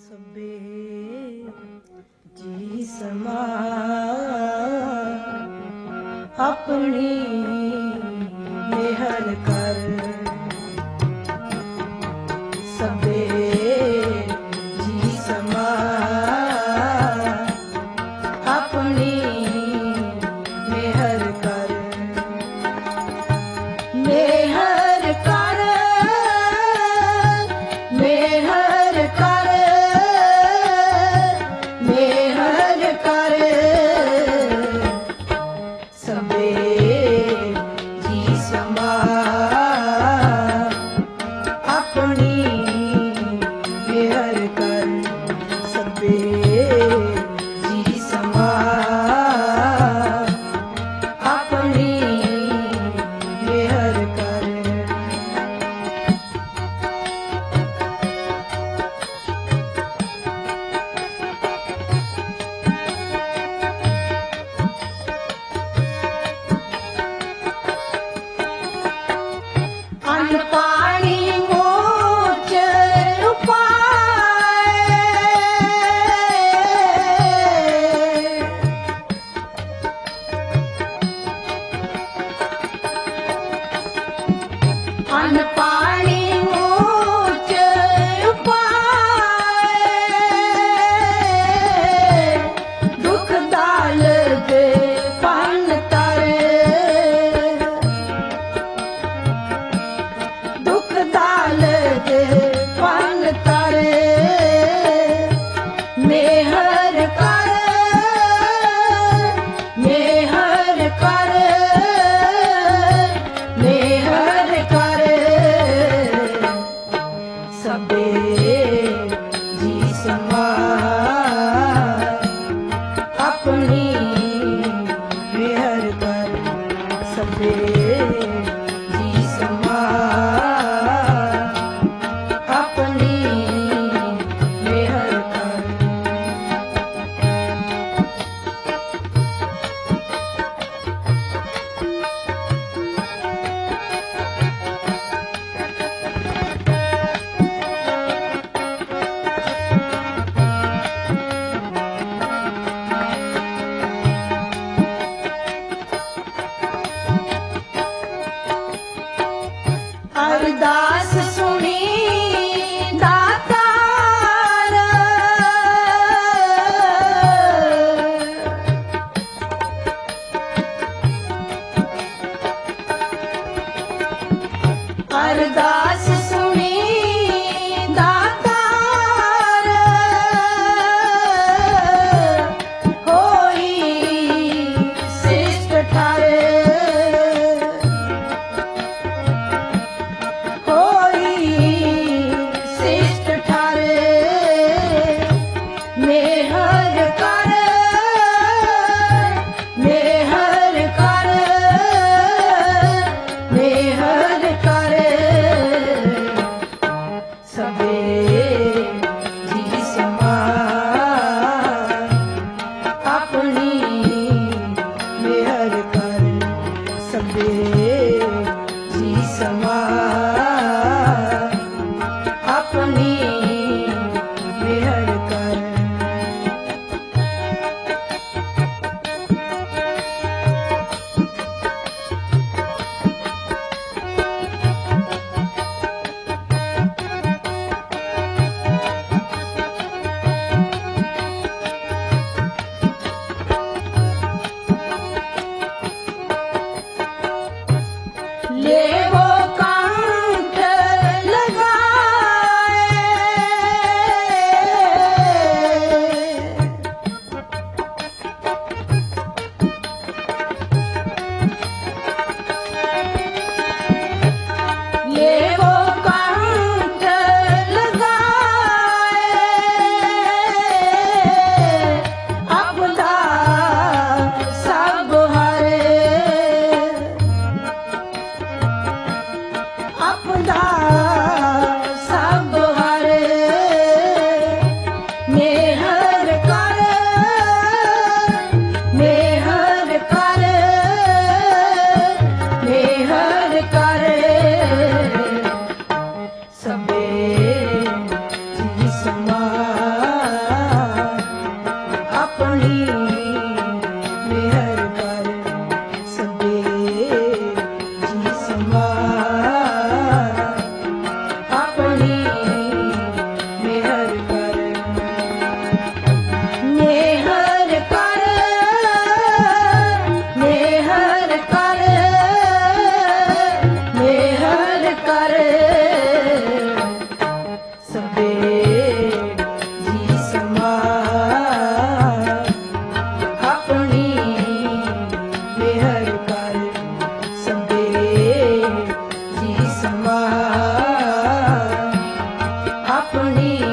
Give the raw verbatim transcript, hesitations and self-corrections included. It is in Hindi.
सबे जी समा अपनी मेहर कर, सबे जी समा अपनी मेहर कर, मेहर कर, मेहर कर, मेहर कर, सबे जी समा अपनी मेहर कर, सबे जी समा अपनी मेहर कर। अन्न पानी मोच उपाय, अन्न पानी मोच उपाय, दुख दाल दे पन तारे, दुख दाल दे पन तारे, मेहर कर, मेहर कर, मेहर कर, सबे जी समा अपनी मेहर कर, सबे जी समा अपनी मेहर कर। अरदास सुनी दातार, अरदास सुनी दातार, होई श्रेष्ठ ठारे, होई श्रेष्ठ ठारे, मेहर कर, मेहर कर, मेहर कर, सबे जी समा अपनी मेहर कर, सबे जी समा अपनी मेहर कर। सबे जी समार अपनी मेहर कर सबे जी समार अपनी